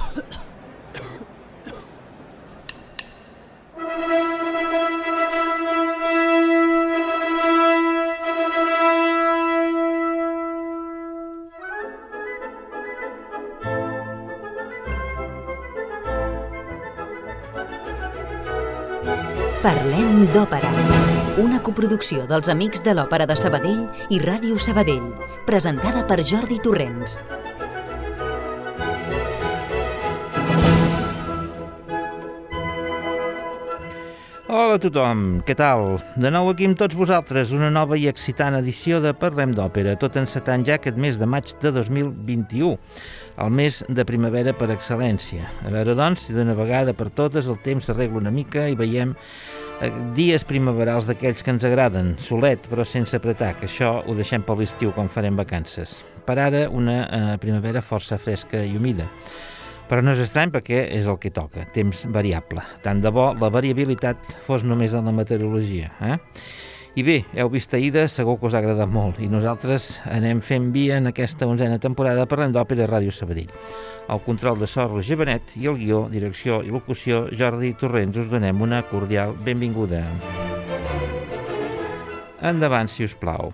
Parlem d'Òpera, una coproducció dels Amics de l'Òpera de Sabadell i Ràdio Sabadell, presentada per Jordi Torrents. Hola a tothom, què tal? De nou aquí amb tots vosaltres, una nova i excitant edició de Parlem d'Òpera, tot encetant ja aquest mes de maig de 2021, el mes de primavera per excel·lència. A veure, doncs, si d'una vegada per totes el temps s'arregla una mica i veiem dies primaverals d'aquells que ens agraden, solet però sense apretar, que això ho deixem per l'estiu quan farem vacances. Per ara, una primavera força fresca i humida. Però no és estrany perquè és el que toca, temps variable. Tant de bo la variabilitat fos només en la meteorologia. I bé, heu vist Aida, segur que us ha agradat molt, i nosaltres anem fent via en aquesta 11a temporada Parlem d'Òpera a Ràdio Sabadell. El control de so Roger Benet i el guió, direcció i locució Jordi Torrents. Us donem una cordial benvinguda. Endavant, si us plau.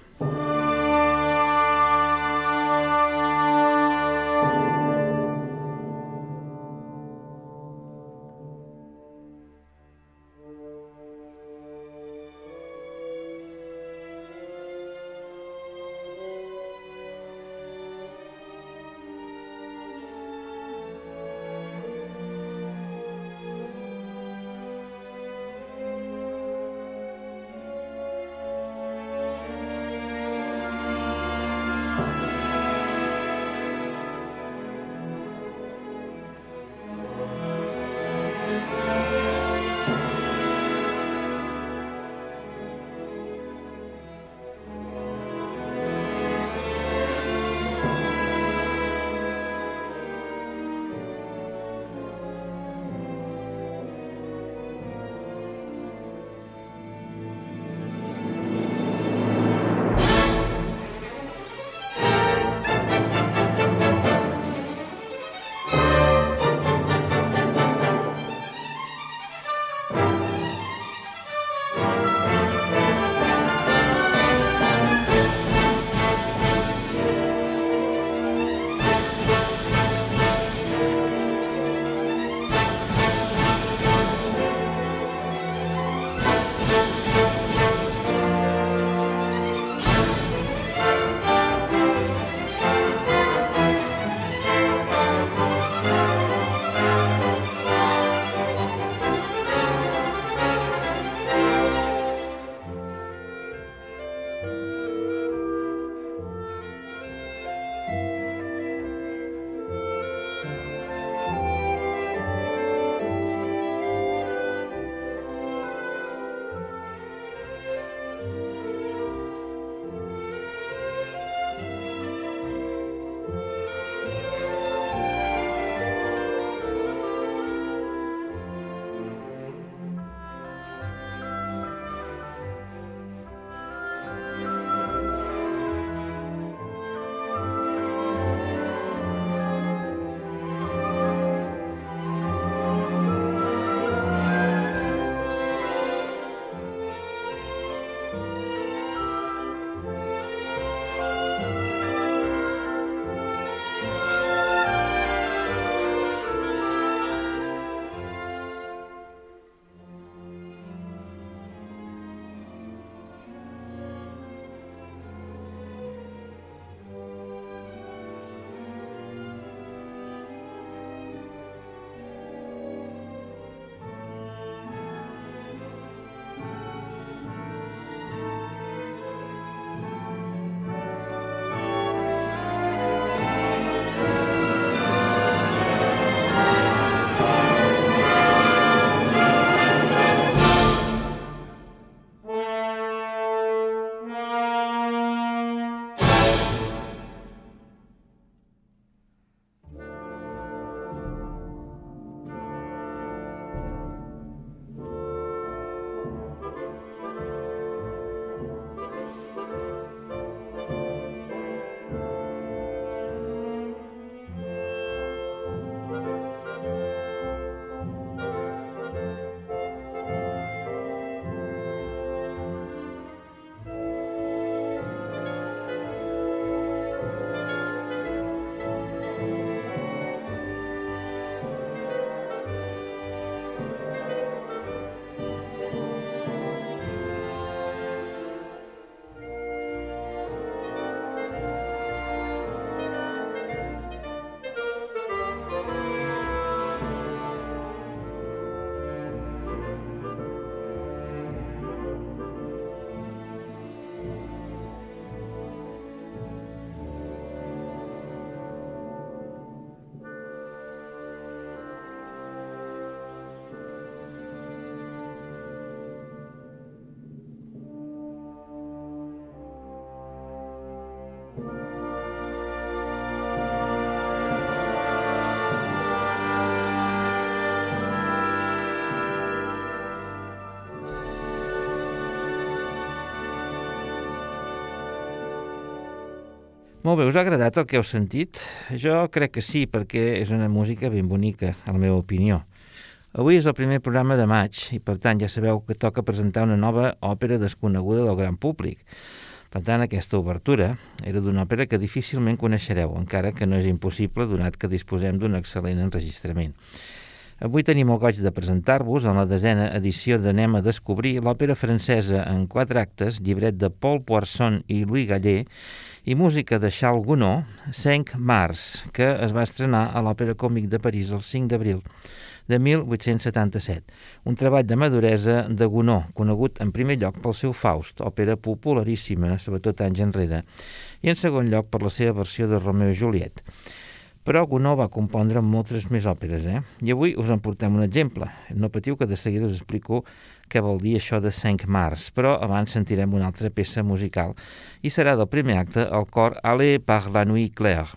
Molt bé, us ha agradat el que heu sentit? Jo crec que sí, perquè és una música ben bonica, a la meva opinió. Avui és el primer programa de maig i, per tant, ja sabeu que toca presentar una nova òpera desconeguda del gran públic. Per tant, aquesta obertura era d'una òpera que difícilment coneixereu, encara que no és impossible, donat que disposem d'un excel·lent enregistrament. Avui tenim el goig de presentar-vos en la 10a edició d'Anem a descobrir l'òpera francesa en 4 actes, llibret de Paul Poisson i Louis Gallé, i música de Charles Gounod, 5 Mars, que es va estrenar a l'Òpera Còmic de París el 5 d'abril de 1877. Un treball de maduresa de Gounod, conegut en primer lloc pel seu Faust, òpera popularíssima, sobretot anys enrere, i en segon lloc per la seva versió de Romeo i Juliet. Però Gounod va compondre moltes més òperes, I avui us en portem un exemple. No patiu que de seguida us explico què vol dir això de 5 Mars, però abans sentirem una altra peça musical i serà del primer acte el cor Aller par la nuit claire.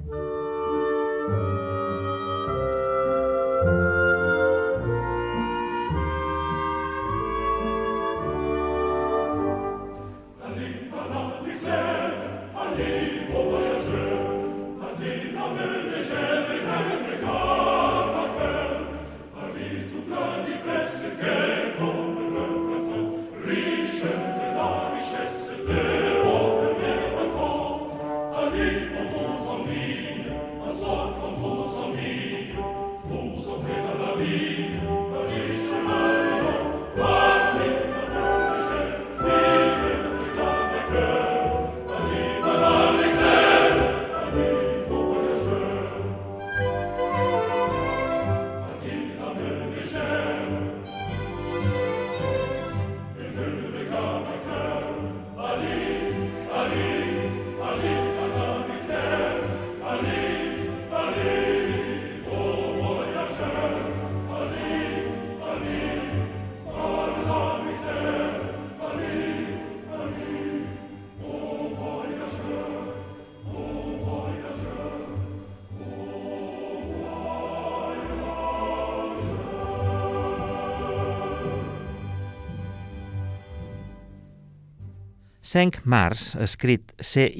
Cinq Mars, escrit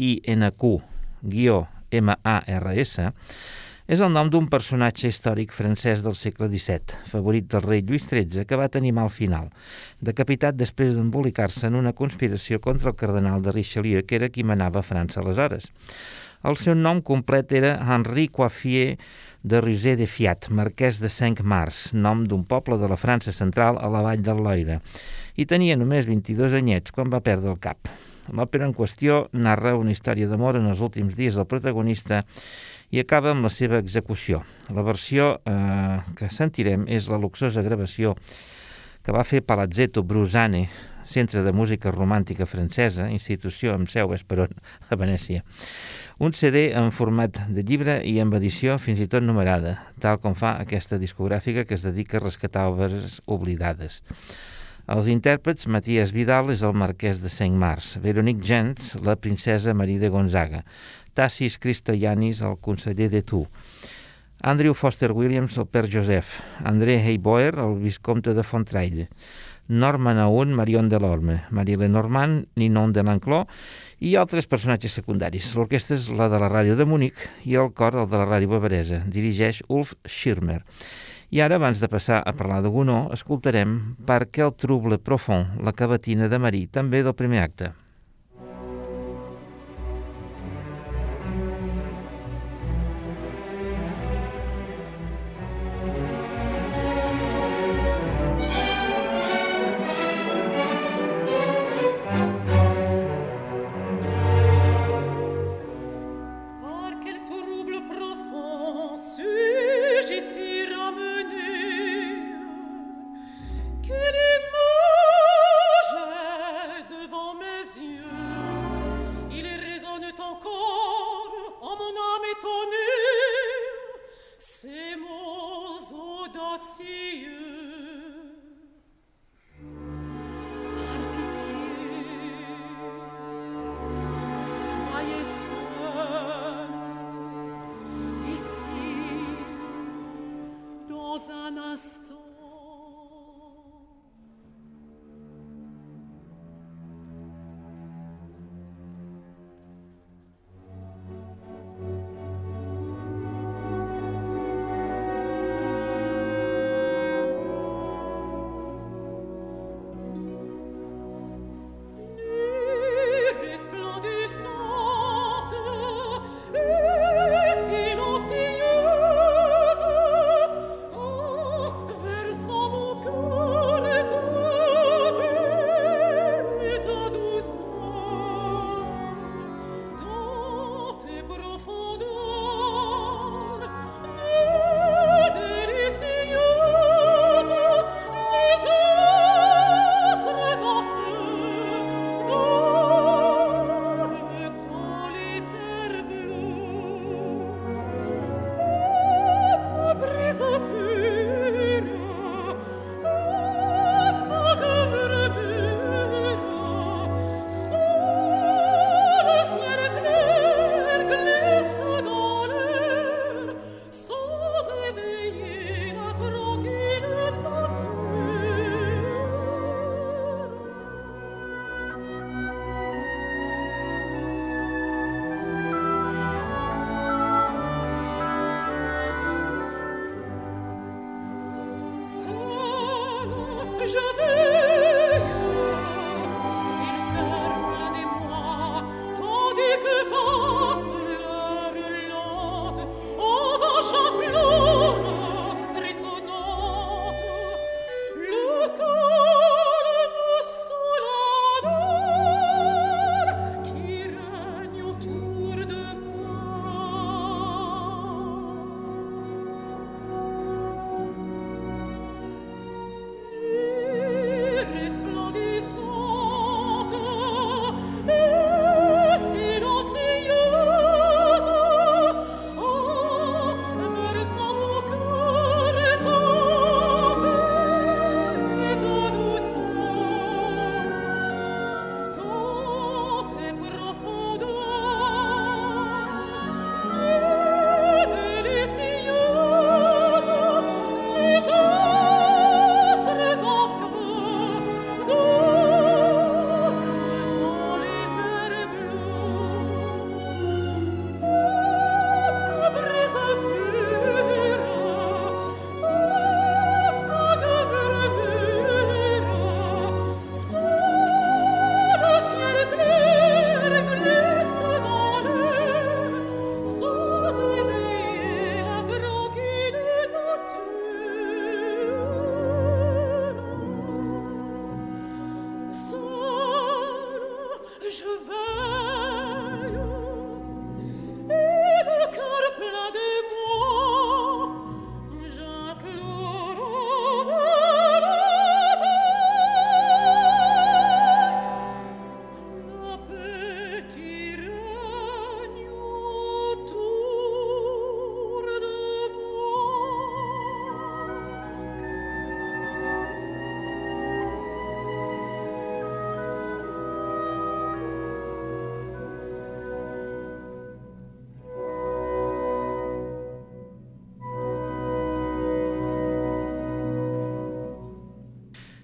C-I-N-Q-M-A-R-S, és el nom d'un personatge històric francès del segle XVII, favorit del rei Lluís XIII, que va tenir mal final, decapitat després d'embolicar-se en una conspiració contra el cardenal de Richelieu, que era qui manava a França aleshores. El seu nom complet era Henri Coiffier de Rusé de Fiat, marquès de Cinq Mars, nom d'un poble de la França central a la vall del Loira, i tenia només 22 anyets quan va perdre el cap. L'òpera en qüestió narra una història d'amor en els últims dies del protagonista i acaba amb la seva execució. La versió que sentirem és la luxosa gravació que va fer Palazzetto Brusane, Centre de Música Romàntica Francesa, institució amb seu a Esperon, a Venècia. Un CD en format de llibre i amb edició fins i tot numerada, tal com fa aquesta discogràfica que es dedica a rescatar obres oblidades. Els intèrprets, Matías Vidal és el marquès de Cinq Mars, Véronique Gens, la princesa Marie de Gonzaga, Tassis Christoyanis, el conseller de Tours, Andrew Foster Williams, el père Joseph, André Heiboer, el viscomte de Fontraille, Norman Aoun, Marion Delorme, Marie Lenormand, Ninon de l'Enclos i altres personatges secundaris. L'orquestra és la de la ràdio de Munic i el cor el de la ràdio bavaresa. Dirigeix Ulf Schirmer. I ara, abans de passar a parlar de Gounod, escoltarem Par quel trouble profond, la cavatina de Marie, també del primer acte.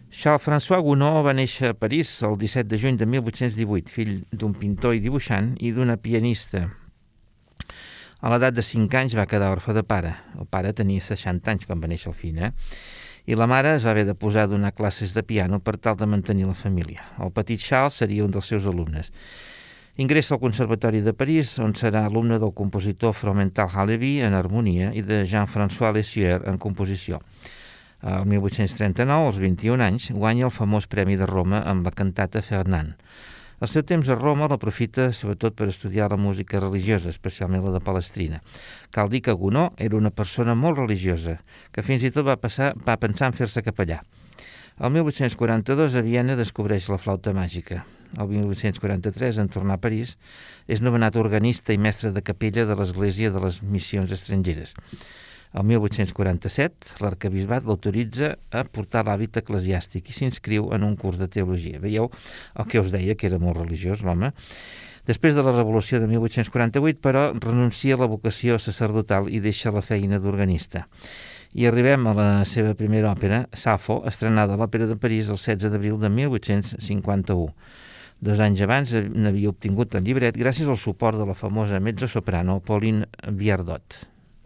Charles-François Gounod va néixer a París el 17 de juny de 1818, fill d'un pintor i dibuixant i d'una pianista. A l'edat de 5 anys va quedar orfe de pare. El pare tenia 60 anys quan va néixer el fill, I la mare es va haver de posar a donar classes de piano per tal de mantenir la família. El petit Charles seria un dels seus alumnes. Ingressa al Conservatori de París, on serà alumne del compositor Fromental Halévy en harmonia i de Jean-François Lessieur en composició. El 1839, als 21 anys, guanya el famós Premi de Roma amb la cantata Fernand. El seu temps a Roma l'aprofita sobretot per estudiar la música religiosa, especialment la de Palestrina. Cal dir que Gounod era una persona molt religiosa, que fins i tot va pensar en fer-se capellà. El 1842 a Viena descobreix la flauta màgica. El 1843, en tornar a París, és nomenat organista i mestre de capella de l'Església de les Missions Estrangeres. El 1847, l'arquebisbat l'autoritza a portar l'hàbit eclesiàstic i s'inscriu en un curs de teologia. Veieu el que us deia, que era molt religiós, l'home. Després de la Revolució de 1848, però, renuncia a la vocació sacerdotal i deixa la feina d'organista. I arribem a la seva primera òpera, Safo, estrenada a l'Òpera de París el 16 d'abril de 1851. 2 anys abans n'havia obtingut el llibret gràcies al suport de la famosa mezzosoprano Pauline Viardot.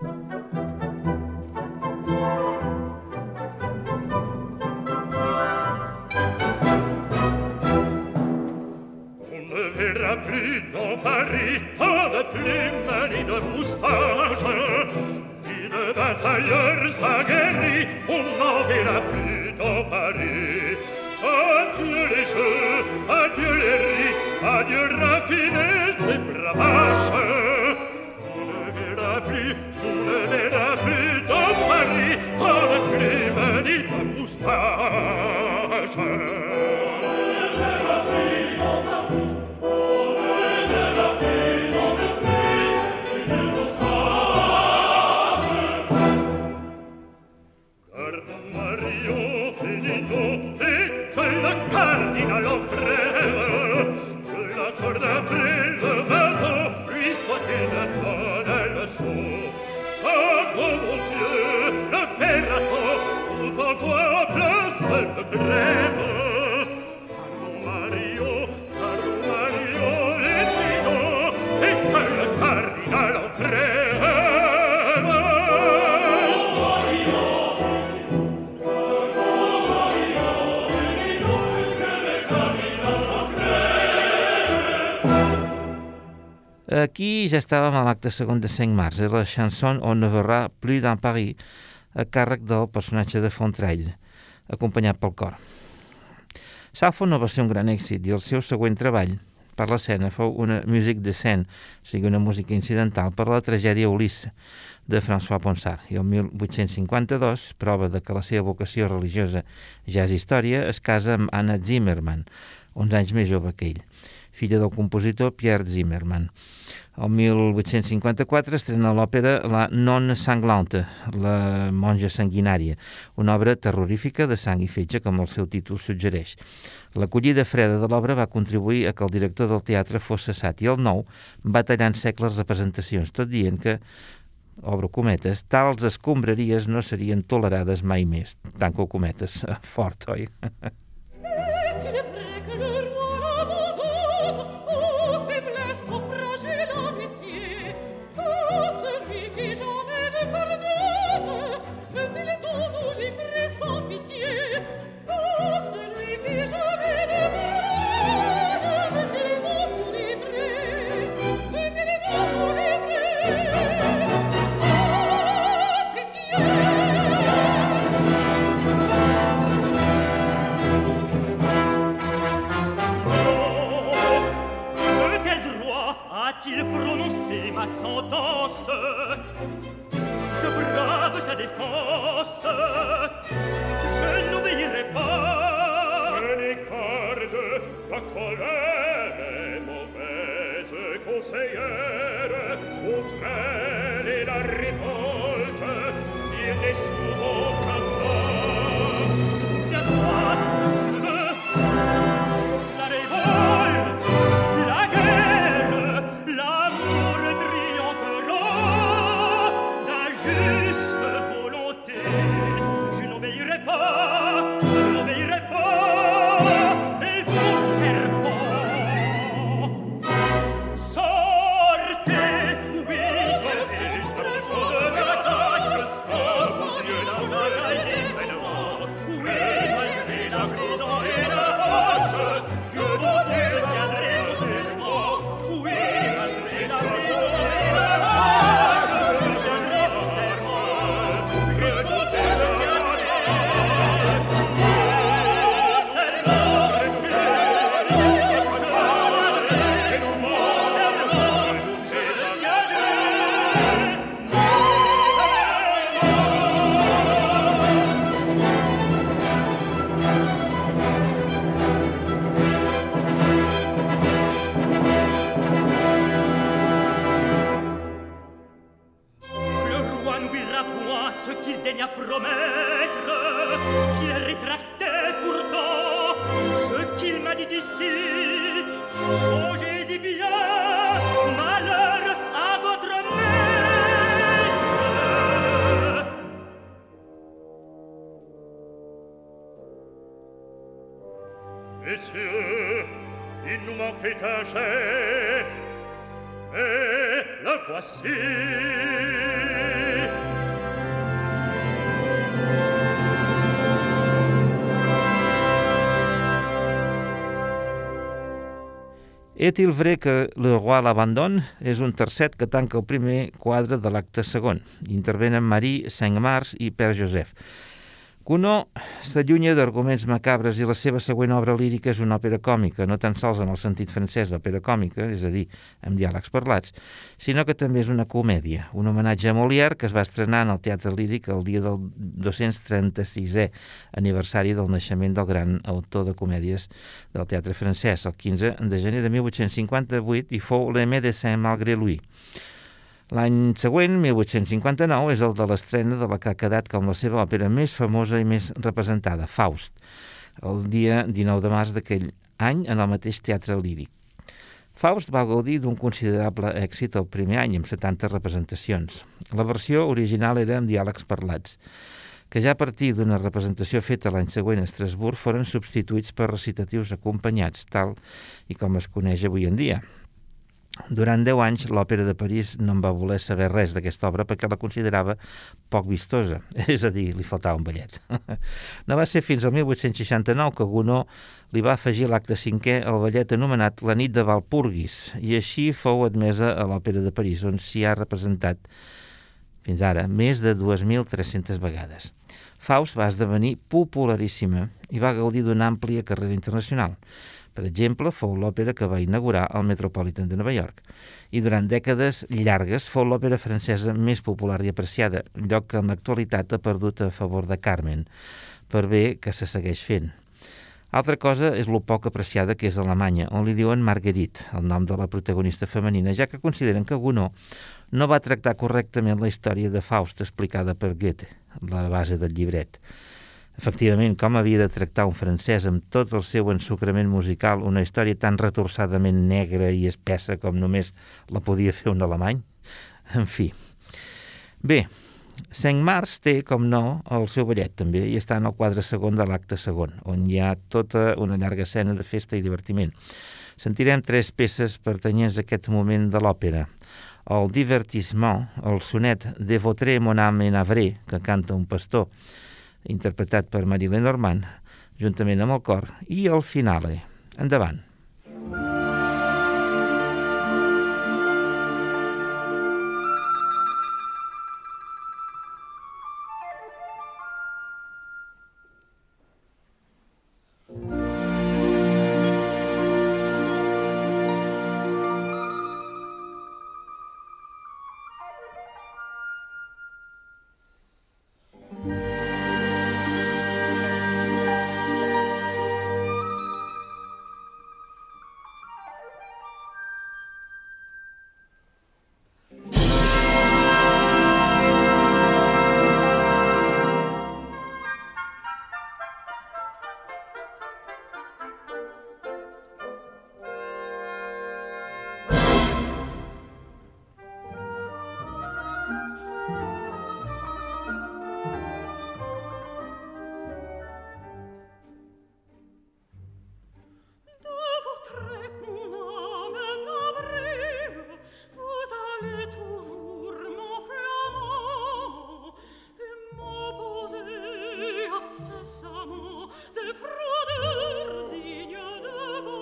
Plus dans Paris, tant de plumes ni de moustaches, ni de batailleurs aguerris, on n'en verra plus dans Paris. Adieu les jeux, adieu les rires, adieu raffinés et bravaches. On ne verra plus dans Paris, tant de plumes ni de moustaches. Aquí ja estàvem a l'acte segon de Cinq-Mars, la chanson On ne verra plus dans Paris, a càrrec del personatge de Fontraille, acompanyat pel cor. Safo no va ser un gran èxit i el seu següent treball per l'escena fou una musique de scène, o sigui, una música incidental per la tragèdia Ulisse de François Ponsard. I el 1852, prova de que la seva vocació religiosa ja és història, es casa amb Anna Zimmermann, 11 anys més jove que ell, filla del compositor Pierre Zimmermann. El 1854 estrena l'òpera La Nonne Sanglante, la monja sanguinària, una obra terrorífica de sang i fetge, com el seu títol suggereix. L'acollida freda de l'obra va contribuir a que el director del teatre fos cessat i el nou va tallar en sec les representacions, tot dient que, obro cometes, tals escombraries no serien tolerades mai més. Tanco cometes, fort, oi? A-t-il prononcé ma sentence? Je brave sa défense, je n'obéirai pas. Prenez garde, la colère est mauvaise conseillère, contre elle et la révolte, il n'est souvent qu'un pas. Bien soit, je veux la révolte, la guerre, l'amour triomphera d'un juste volonté. Je n'obéirai pas, je n'obéirai pas. Messieurs, il nous manquait un chef, et le voici. Est-il vrai que le roi l'abandonne? És un tercet que tanca el primer quadre de l'acte segon. Intervenen Marie, Cinq-Mars i Père Joseph. Gounod s'allunya d'arguments macabres i la seva següent obra lírica és una òpera còmica, no tan sols en el sentit francès d'òpera còmica, és a dir, amb diàlegs parlats, sinó que també és una comèdia, un homenatge a Molière que es va estrenar en el Teatre Líric el dia del 236è aniversari del naixement del gran autor de comèdies del teatre francès, el 15 de gener de 1858, i fou Le Médecin malgré lui. L'any següent, 1859, és el de l'estrena de la que ha quedat com la seva òpera més famosa i més representada, Faust, el dia 19 de març d'aquell any en el mateix Teatre Líric. Faust va gaudir d'un considerable èxit el primer any, amb 70 representacions. La versió original era amb diàlegs parlats, que ja a partir d'una representació feta l'any següent a Estrasburg foren substituïts per recitatius acompanyats, tal i com es coneix avui en dia. Durant 10 anys, l'Òpera de París no en va voler saber res d'aquesta obra perquè la considerava poc vistosa, és a dir, li faltava un ballet. No va ser fins al 1869 que Gounod li va afegir l'acte cinquè el ballet anomenat La nit de Walpurgis, i així fou admesa a l'Òpera de París, on s'hi ha representat, fins ara, més de 2.300 vegades. Faust va esdevenir popularíssima i va gaudir d'una àmplia carrera internacional. Per exemple, fou l'òpera que va inaugurar el Metropolitan de Nova York. I durant dècades llargues fou l'òpera francesa més popular i apreciada, lloc que en l'actualitat ha perdut a favor de Carmen, per bé que se segueix fent. Altra cosa és lo poc apreciada que és Alemanya, on li diuen Marguerite, el nom de la protagonista femenina, ja que consideren que Gounod no va tractar correctament la història de Faust explicada per Goethe, la base del llibret. Efectivament, com havia de tractar un francès amb tot el seu ensucrament musical una història tan retorçadament negra i espessa com només la podia fer un alemany? En fi. Bé, Cinq-Mars té, com no, el seu ballet també, i està en el quadre segon de l'acte segon, on hi ha tota una llarga escena de festa i divertiment. Sentirem 3 peces pertanyents a aquest moment de l'òpera. El Divertissement, el sonet De Votre mon âme navrée, que canta un pastor, interpretat per Marie Lenormand, juntament amb el cor, i el finale. Endavant. incessamment des fraudeurs dignes de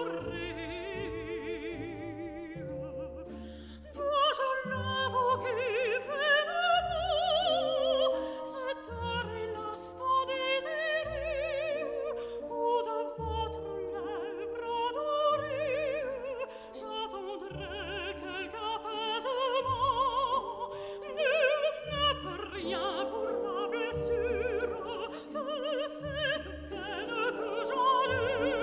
mourir. Dois-je l'invoquer vainement, cette heure est l'instant désiré, où de votre lèvre adorée j'attendrai quelque apaisement. Nul ne peut rien pour ma blessure de cette peine que j'endure.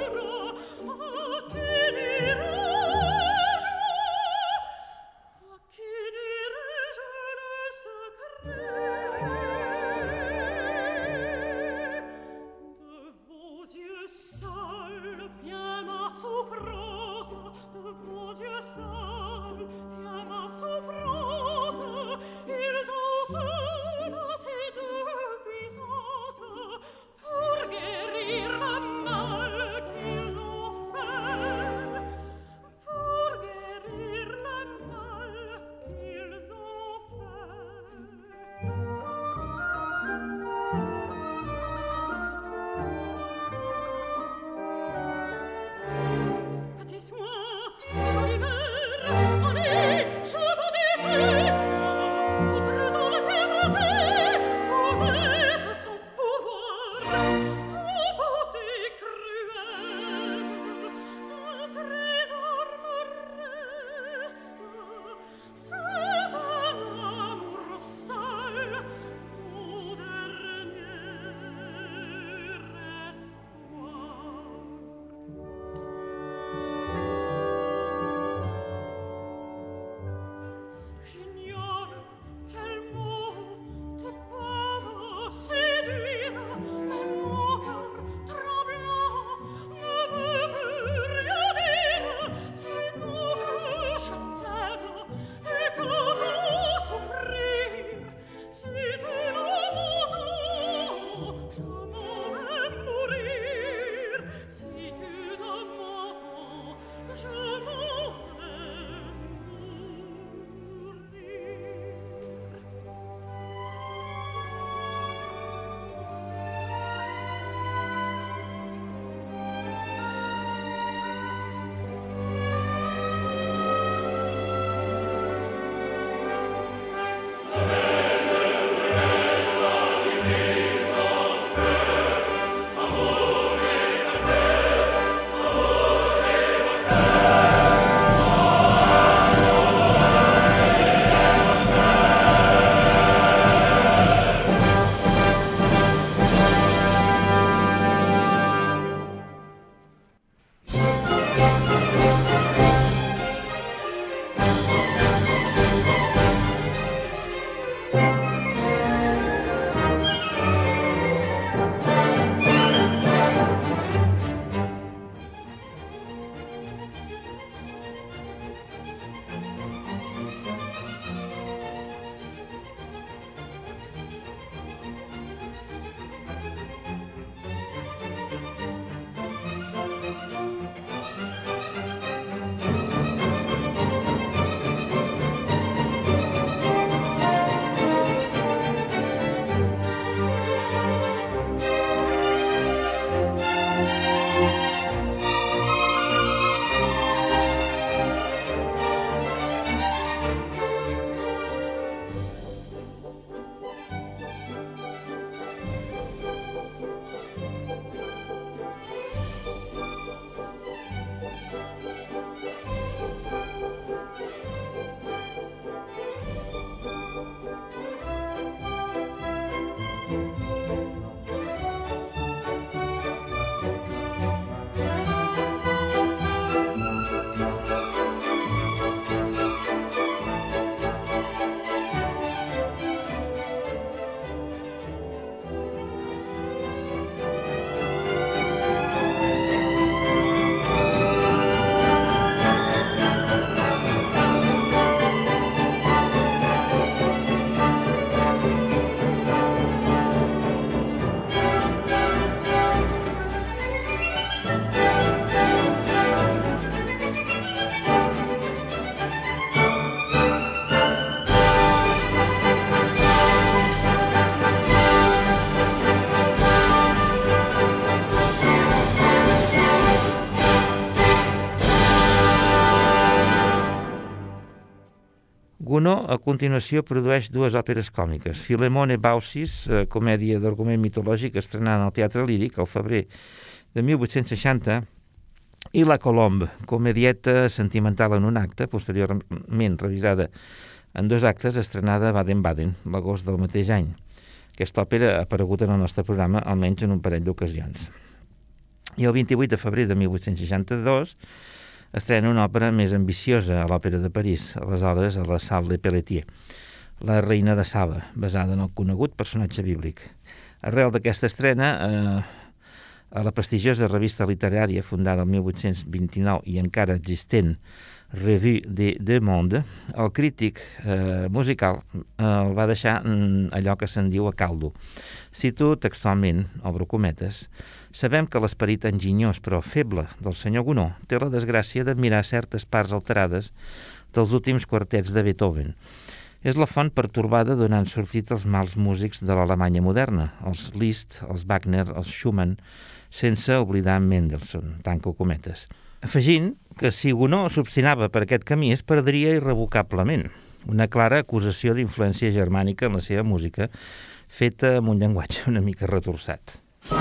Gounod, a continuació, produeix dues òperes còmiques. Philemon et Baucis, comèdia d'argument mitològic estrenada al Teatre Líric al febrer de 1860, i La Colombe, comedieta sentimental en un acte, posteriorment revisada en 2 actes, estrenada a Baden-Baden, l'agost del mateix any. Aquesta òpera ha aparegut en el nostre programa almenys en un parell d'ocasions. I el 28 de febrer de 1862 estrena una òpera més ambiciosa a l'Òpera de París, aleshores a la Salle Le Pelletier, La reina de Saba, basada en el conegut personatge bíblic. Arrel d'aquesta estrena, a la prestigiosa revista literària fundada el 1829 i encara existent Revue des Deux Mondes, el crític musical el va deixar allò que se'n diu a caldo. Cito textualment, obro cometes: «Sabem que l'esperit enginyós però feble del senyor Gounod té la desgràcia d'admirar certes parts alterades dels últims quartets de Beethoven. És la font pertorbada d'on han sortit els mals músics de l'Alemanya moderna, els Liszt, els Wagner, els Schumann, sense oblidar Mendelssohn», tanco cometes. Afegint que si Gounod s'obstinava per aquest camí es perdria irrevocablement. Una clara acusació d'influència germànica en la seva música, feta amb un llenguatge una mica retorçat.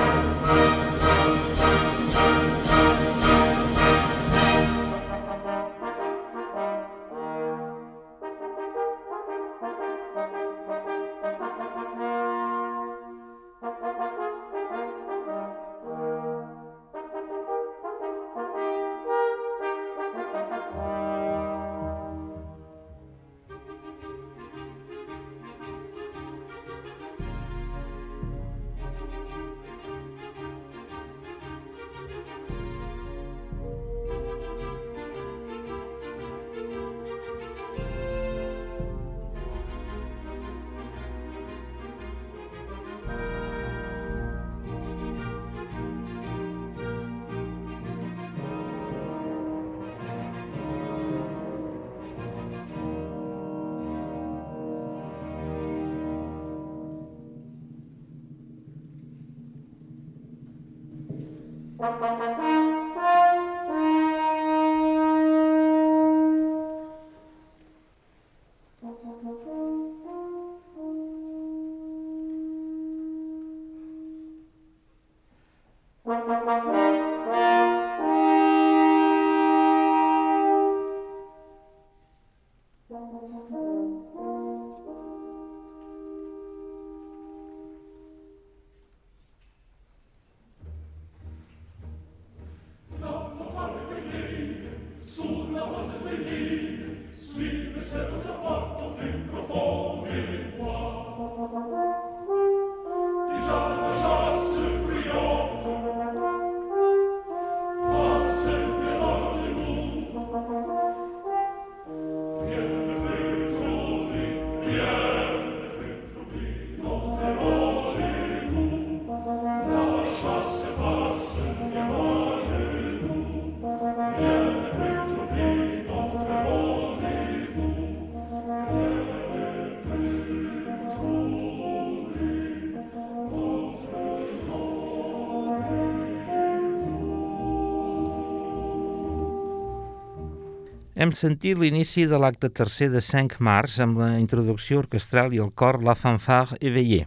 Hem sentit l'inici de l'acte tercer de 5 Mars amb la introducció orquestral i el cor La Fanfare Éveillée.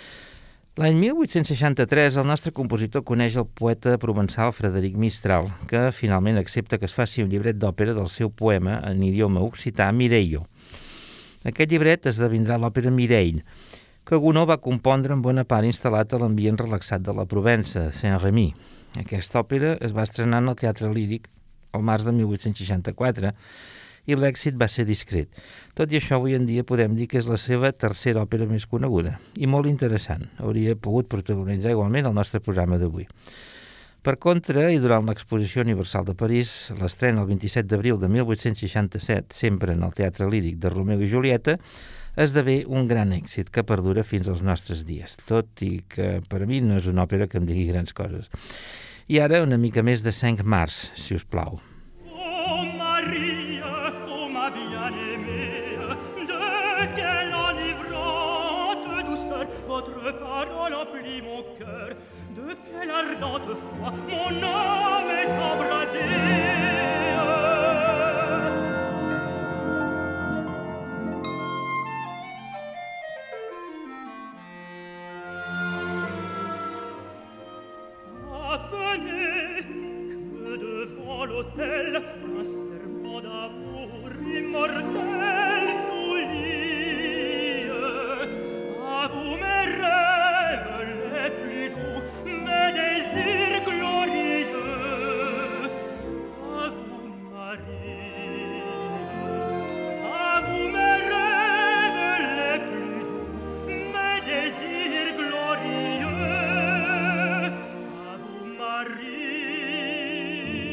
L'any 1863 el nostre compositor coneix el poeta provençal Frederic Mistral, que finalment accepta que es faci un llibret d'òpera del seu poema en idioma occità Mireio. Aquest llibret esdevindrà l'òpera Mireille, que Gounod va compondre en bona part instal·lat a l'ambient relaxat de la Provença, Saint-Rémy. Aquesta òpera es va estrenar en el Teatre Líric al març de 1864 i l'èxit va ser discret. Tot i això, avui en dia podem dir que és la seva tercera òpera més coneguda i molt interessant. Hauria pogut protagonitzar igualment el nostre programa d'avui. Per contra, i durant l'Exposició Universal de París, l'estrena el 27 d'abril de 1867, sempre en el Teatre Líric de Romeu i Julieta, esdevé un gran èxit que perdura fins als nostres dies, tot i que per a mi no és una òpera que em digui grans coses. I ara una mica més de 5 Mars, si us plau. Oh Maria, oh ma bien-aimée, de quelle enivrante douceur votre parole emplit mon cœur, de quelle ardente foi mon âme est embrasée. l'autel, un serment d'amour immortel nous lie. À vous mes rêves les plus doux, mes désirs glorieux, à vous Marie, à vous mes rêves les plus doux, mes désirs glorieux, à vous Marie.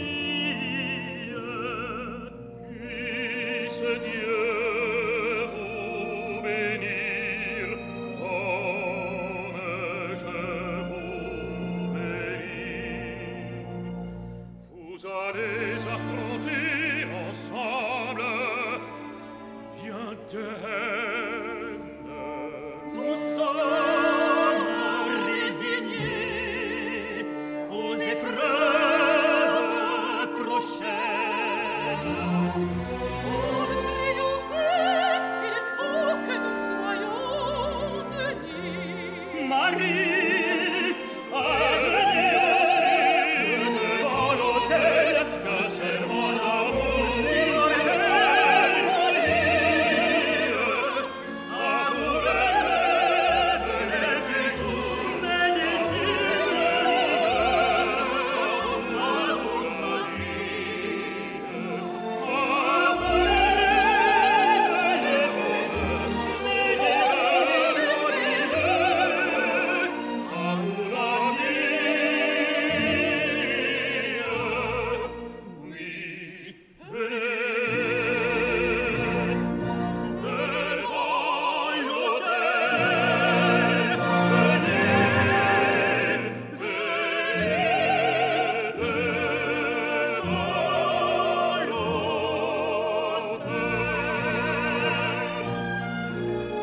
Puisse Dieu vous bénir comme je vous bénis. Vous allez affronter ensemble bien des haines. Nous sommes résignés aux épreuves prochaines. Pour triompher, il faut que nous soyons unis. Marie, adieu, devant l'autel, un serment d'amour immortel nous lie. À vous mes rêves les plus doux, mes désirs glorieux, à vous Marie. À vous mes rêves les plus doux, mes désirs glorieux, à vous Marie. Oui, venez devant l'autel, venez devant l'autel.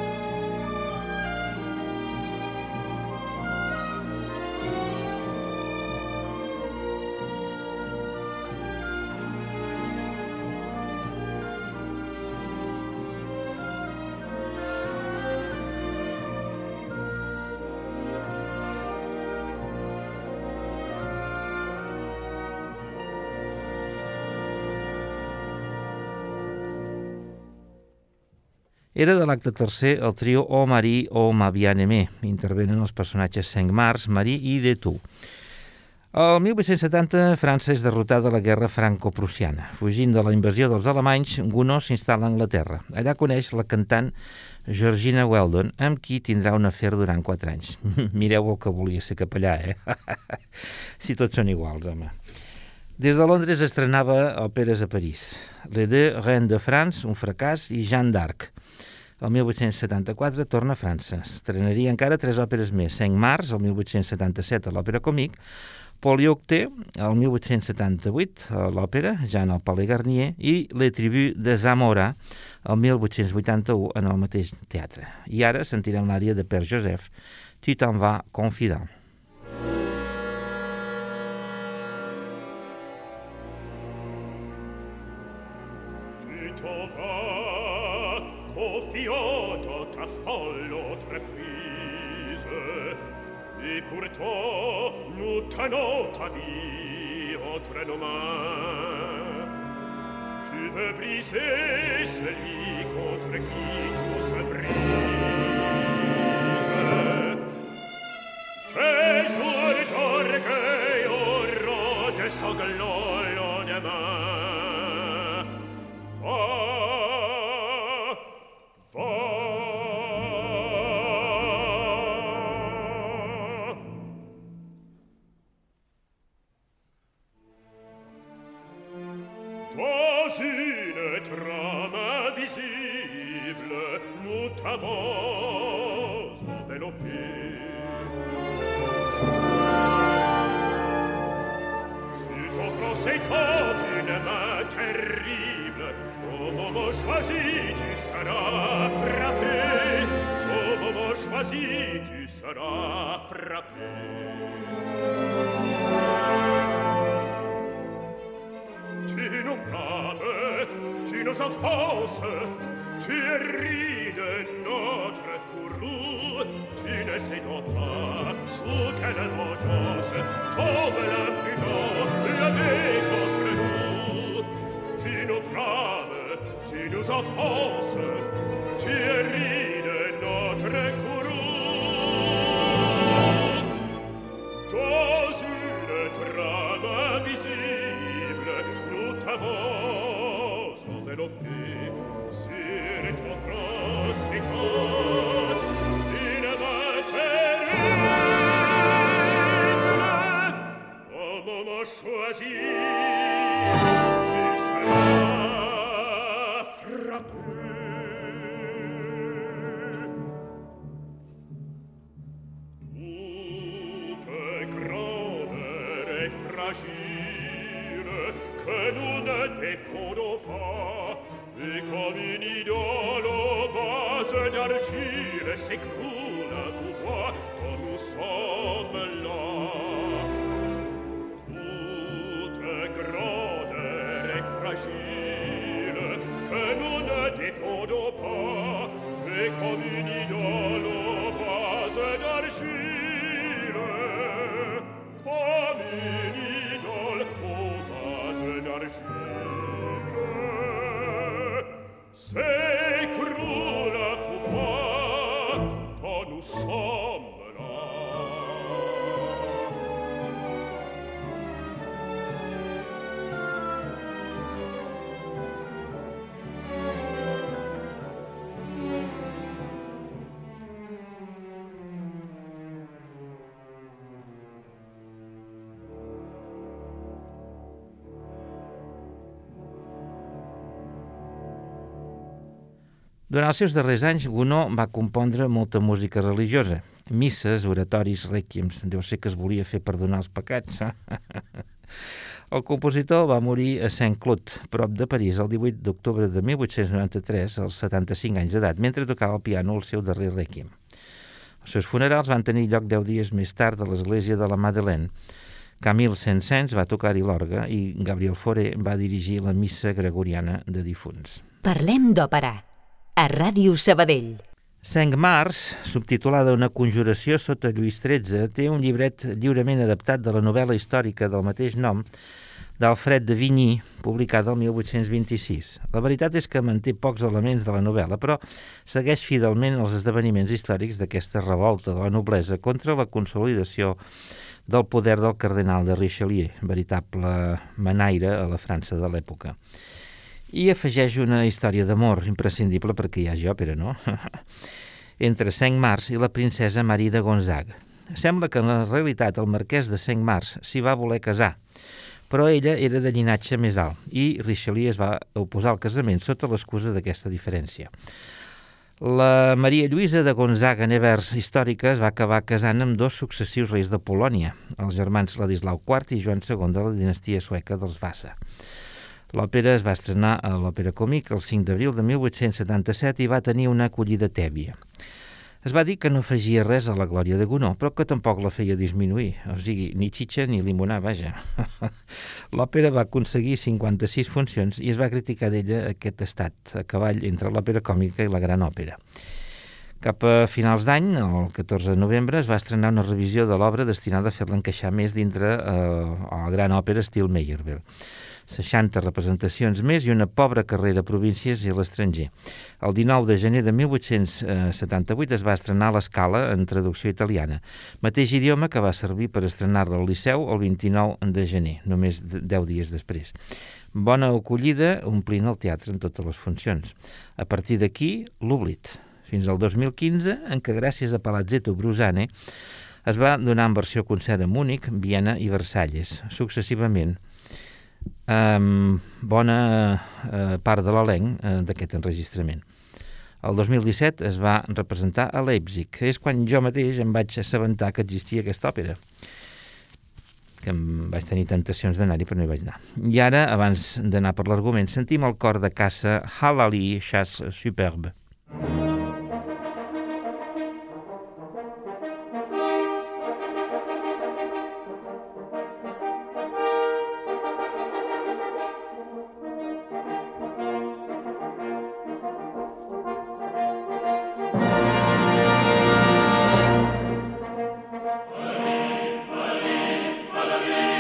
Era de l'acte tercer el trio O Marie, O ma bien-aimée. Intervenen els personatges Cinq-Mars, Marie i Detou. El 1870, França és derrotada a la guerra franco-prussiana. Fugint de la invasió dels alemanys, Gounod s'instal·la a Anglaterra. Allà coneix la cantant Georgina Weldon, amb qui tindrà un afer durant 4 anys. Mireu el que volia ser capellà, Si tots són iguals, home. Des de Londres estrenava òperes a París. Les Deux Reines de France, un fracàs, i Jeanne d'Arc. El 1874 torna a França. Estrenaria encara 3 òperes més. Cinq-Mars, el 1877, a l'Òpera Comique, Paul Yoctet, el 1878, a l'òpera, Jean al Palais Garnier, i Les Tribus de Zamora, el 1881, en el mateix teatre. I ara sentirem l'ària de Père Joseph, Tu t'en vas, confident. Tu t'en vas, confiant dans ta folle entreprise, et pourtant nous tenons ta vie entre nos mains. Tu veux briser celui contre qui tout se brise. Tes jours d'orgueil auront des sanglots le lendemain. Va, va. Dans une trame invisible, nous t'avons enveloppé. Sur ton front s'étend une main terrible. Au moment choisi, tu seras frappé. Au moment choisi, tu seras frappé. Tu nous braves, tu nous offenses, tu ris de notre courroux, tu ne sais donc pas sous quelle vengeance tombe l'imprudent, le dé contre nous. qui nous offense, Thierry de notre couronne. Dans une trame invisible, nous t'avons enveloppé sur ton front séquente une main terrible. Au moment choisi, tu seras frappé. Que nous ne défendons pas, et comme une idole aux bases d'argile s'écroule un pouvoir quand nous sommes là. Toute grandeur est fragile, que nous ne défendons pas, et comme une idole aux bases d'argile, comme une idole aux bases d'argile, s'écroule un pouvoir quand nous sommes là. Durant els seus darrers anys, Gounod va compondre molta música religiosa, misses, oratoris, rèquiems. Deu ser que es volia fer perdonar els pecats. El compositor va morir a Saint-Cloud, prop de París, el 18 d'octubre de 1893, als 75 anys d'edat, mentre tocava el piano el seu darrer rèquiem. Els seus funerals van tenir lloc 10 dies més tard a l'església de la Madeleine. Camille Saint-Saëns va tocar-hi l'orgue i Gabriel Fauré va dirigir la missa gregoriana de difunts. Parlem d'òpera, a Ràdio Sabadell. Cinq-Mars, subtitulada Una conjuració sota Lluís XIII, té un llibret lliurement adaptat de la novel·la històrica del mateix nom d'Alfred de Vigny, publicada el 1826. La veritat és que manté pocs elements de la novel·la, però segueix fidelment els esdeveniments històrics d'aquesta revolta de la noblesa contra la consolidació del poder del cardenal de Richelieu, veritable manaire a la França de l'època. I afegeix una història d'amor imprescindible perquè hi hagi òpera, no? Entre Cinq-Mars i la princesa Marie de Gonzague. Sembla que en la realitat el marquès de Cinq-Mars s'hi va voler casar, però ella era de llinatge més alt i Richelieu es va oposar al casament sota l'excusa d'aquesta diferència. La Maria Lluïsa de Gonzaga-Nevers històrica es va acabar casant amb dos successius reis de Polònia, els germans Ladislau IV i Joan II de la dinastia sueca dels Vasa. L'òpera es va estrenar a l'Òpera Còmic el 5 d'abril de 1877 i va tenir una acollida tèbia. Es va dir que no afegia res a la glòria de Gounod, però que tampoc la feia disminuir, o sigui, ni xitxa ni limonar, vaja. L'òpera va aconseguir 56 funcions i es va criticar d'ella aquest estat, a cavall entre l'òpera còmica i la gran òpera. Cap a finals d'any, el 14 de novembre, es va estrenar una revisió de l'obra destinada a fer-la encaixar més dintre la gran òpera estil Meyerbeer. 60 representacions més i una pobra carrera a províncies i a l'estranger. El 19 de gener de 1878 es va estrenar l'Escala en traducció italiana, mateix idioma que va servir per estrenar-la al Liceu el 29 de gener, només 10 dies després. Bona acollida, omplint el teatre en totes les funcions. A partir d'aquí, l'oblit. Fins al 2015, en què gràcies a Palazzetto Brusane es va donar en versió concert a Múnich, Viena i Versalles, successivament. Bona part de l'elenc d'aquest enregistrament. El 2017 es va representar a Leipzig, que és quan jo mateix em vaig assabentar que existia aquesta òpera, que em vaig tenir tentacions d'anar-hi però no hi vaig anar. I ara, abans d'anar per l'argument, sentim el cor de caça Halali Chasse Superbe.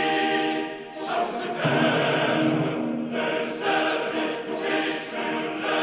Sur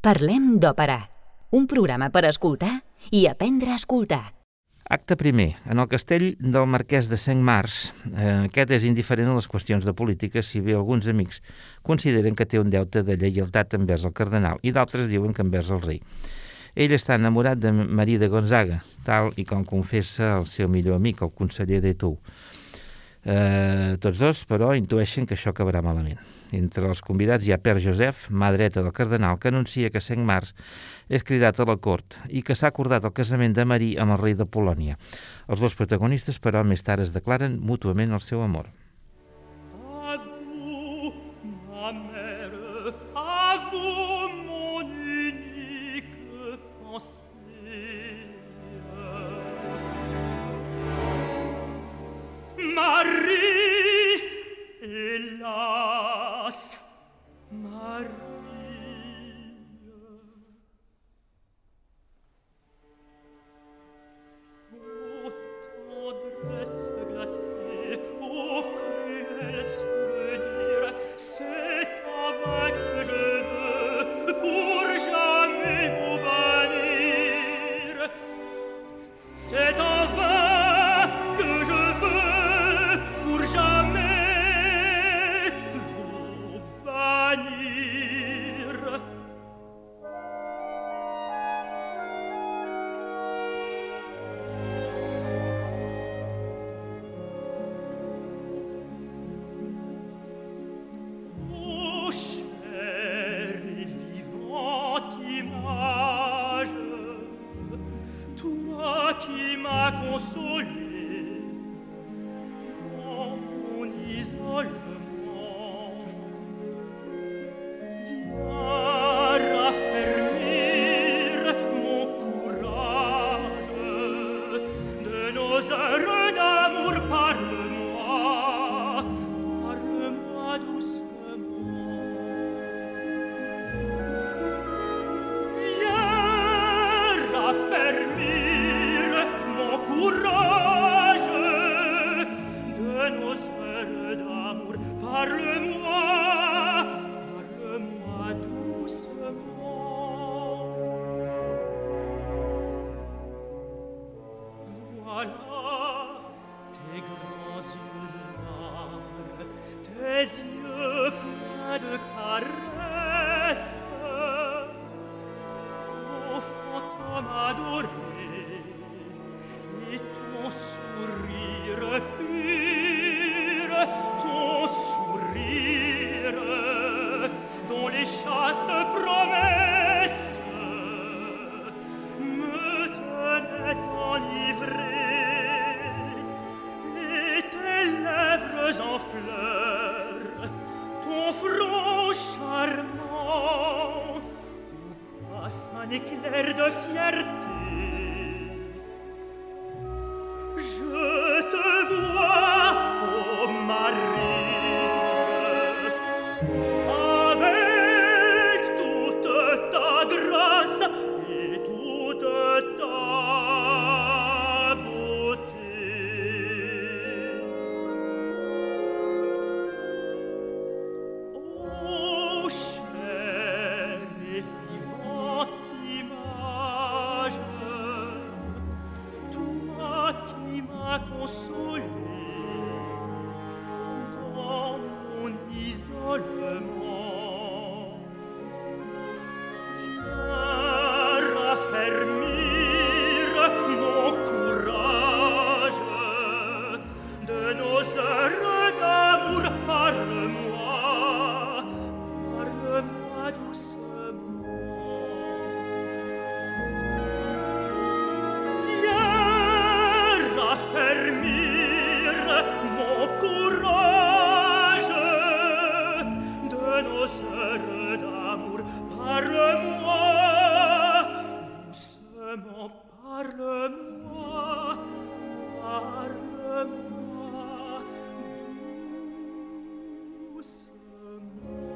Parlem d'òpera, un programa per escoltar i aprendre a escoltar. Acte primer, en el castell del marquès de Cinq-Mars. Aquest és indiferent a les qüestions de política, si bé alguns amics consideren que té un deute de lleialtat envers el cardenal i d'altres diuen que envers el rei. Ell està enamorat de Maria de Gonzaga, tal i com confessa el seu millor amic, el conseller d'Etou. Tots dos, però, intueixen que això acabarà malament. Entre els convidats hi ha Père Joseph, mà dreta del cardenal, que anuncia que Cinq-Mars és cridat a la cort i que s'ha acordat el casament de Marie amb el rei de Polònia. Els dos protagonistes, però, més tard es declaren mútuament el seu amor. À vous, ma mère, à vous, mon unique pensée. Marie, hélas, Marie. Ô tendresse glacée, ô cruel souvenir, c'est en vain que je veux pour jamais vous bannir. C'est en vain que je veux pour jamais vous bannir. Ô chère et vivante image, toi qui m'as consolé dans mon isolement, viens raffermir mon courage. De nos heures d'amour, parle-moi, parle-moi doucement. Viens raffermir mon courage. De nos heures d'amour, parle-moi, parle-moi doucement. Voilà tes grands yeux noirs, tes yeux pleins de caresses. Ô fantôme adoré, et ton sourire pur, ton sourire dont les chastes promesses me tenaient enivré, et tes lèvres en fleurs, ton front charmant, où passe un éclair de fierté. Je te vois, ô Marie, avec toute ta grâce et toute ta beauté. Ô chère et vivante image, toi qui m'as consolé dans mon isolement, viens raffermir mon courage. De nos heures d'amour, parle-moi, parle-moi doucement. Viens raffermir mon courage. De nos heures d'amour, parle-moi doucement, parle-moi, parle-moi doucement.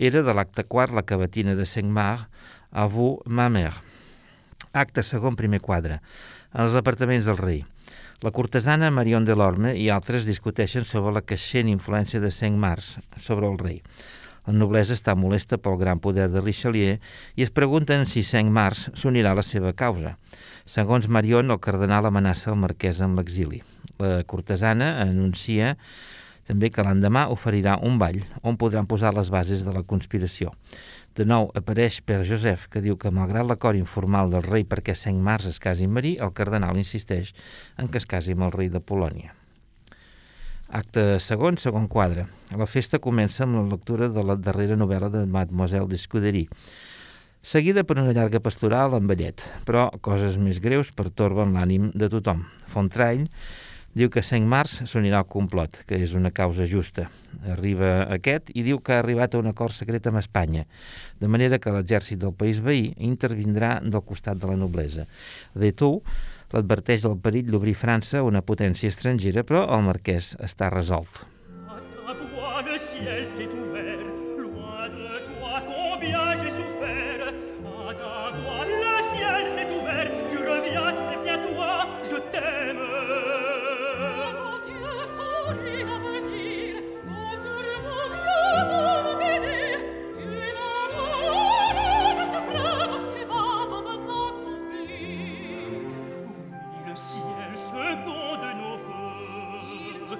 Era de l'acte quart la cavatina de Cinq-Mars, A vous, ma mère. Acte segon, primer quadre. En els apartaments del rei. La cortesana Marion Delorme i altres discuteixen sobre la creixent influència de Cinq-Mars sobre el rei. La noblesa està molesta pel gran poder de Richelieu i es pregunten si Cinq-Mars s'unirà a la seva causa. Segons Marion, el cardenal amenaça el marquès amb l'exili. La cortesana anuncia també que l'endemà oferirà un ball on podran posar les bases de la conspiració. De nou apareix Père Joseph, que diu que malgrat l'acord informal del rei perquè Cinq-Mars es casi amb Marie, el cardenal insisteix en que es casi amb el rei de Polònia. Acte segon, segon quadre. La festa comença amb la lectura de la darrera novel·la de Mademoiselle d'Escudery, seguida per una llarga pastoral amb ballet, però coses més greus pertorben l'ànim de tothom. Fontraille diu que Cinq-Mars s'unirà al complot, que és una causa justa. Arriba aquest i diu que ha arribat a un acord secret amb Espanya, de manera que l'exèrcit del país veí intervindrà del costat de la noblesa. Detou l'adverteix del perill d'obrir França a una potència estrangera, però el marquès està resolt. À ta voix le ciel s'est ouvert, loin de toi combien j'ai souffert. À ta voix le ciel s'est ouvert, tu reviens, c'est bien toi, je t'aime. Nos yeux sourit l'avenir, nos tourments bientôt finir. Tu vas au rêve suprême, tu vas enfin t'accomplir. Oui, le ciel second de nos voeux,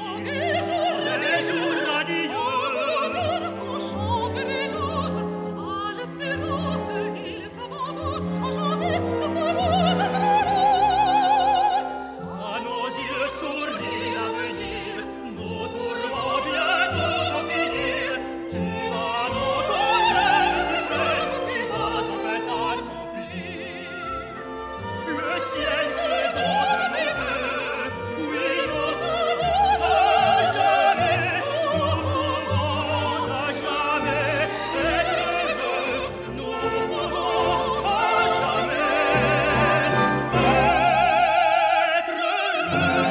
des jours radieux. Encore ton chant rayonne, à l'espérance il s'abandonne, à jamais ne pourrons être heureux. À nos yeux sourit l'avenir, nos tourments bientôt finir. Tu vas donc au rêve suprême, tu vas enfin t'accomplir. Le ciel second de nos voeux, oui, nous pouvons à jamais, nous pouvons à jamais être heureux, nous pouvons à jamais être heureux.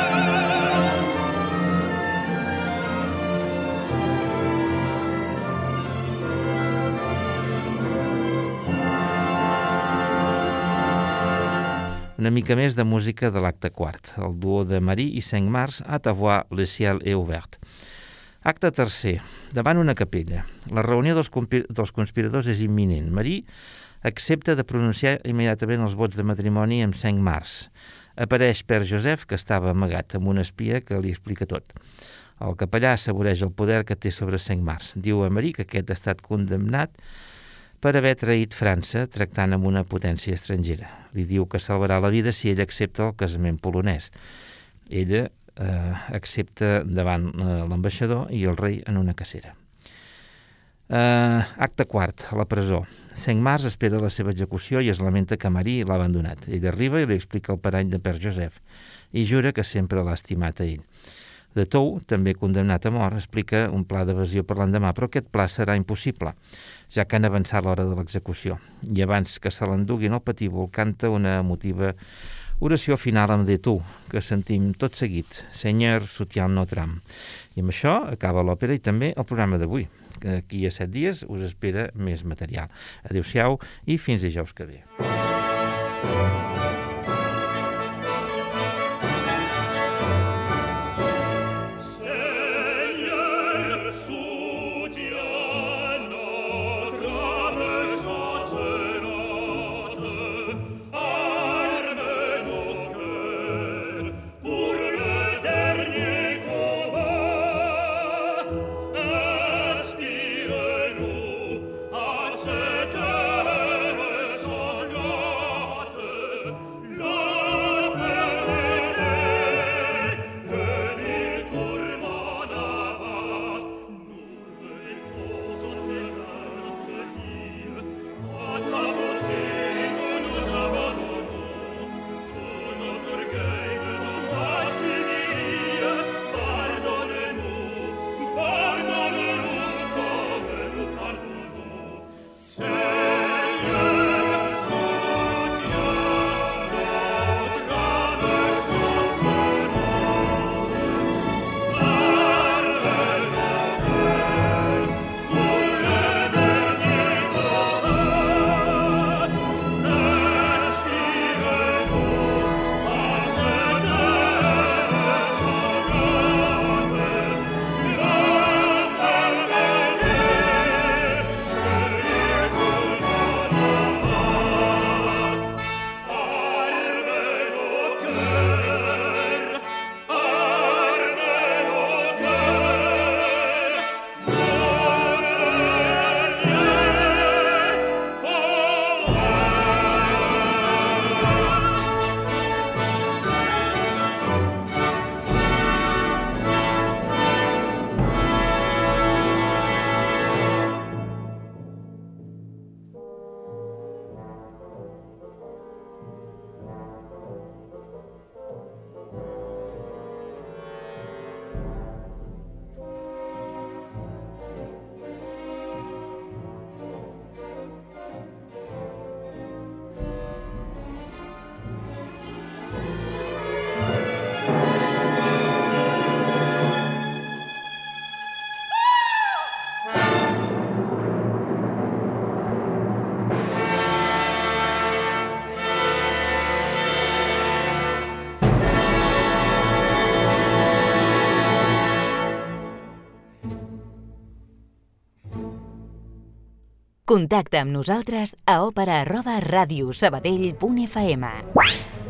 Una mica més de música de l'acte quart, el duo de Marie i Cinq-Mars, À ta voix, le ciel est ouvert. Acte tercer, davant una capella. La reunió dels conspiradors és imminent. Marie accepta de pronunciar immediatament els vots de matrimoni amb Cinq-Mars. Apareix Père Joseph, que estava amagat, amb un espia que li explica tot. El capellà assaboreix el poder que té sobre Cinq-Mars. Diu a Marie que aquest ha estat condemnat per haver traït França tractant amb una potència estrangera. Li diu que salvarà la vida si ell accepta el casament polonès. Ella accepta davant l'ambaixador i el rei en una cacera. Acte quart, a la presó. Cinq-Mars espera la seva execució i es lamenta que Marie l'ha abandonat. Ell arriba i li explica el parany de Père Joseph i jura que sempre l'ha estimat a ell. Detou, també condemnat a mort, explica un pla d'evasió per l'endemà, però aquest pla serà impossible, ja que han avançat l'hora de l'execució. I abans que se l'enduguin al patíbul, canta una emotiva oració final amb Detou, que sentim tot seguit, Seigneur, soutiens notre âme. I amb això acaba l'òpera i també el programa d'avui. Aquí a 7 dies us espera més material. Adéu-siau i fins dijous que ve. Cette heure sanglante Contacta amb nosaltres a òpera@radiosabadell.fm.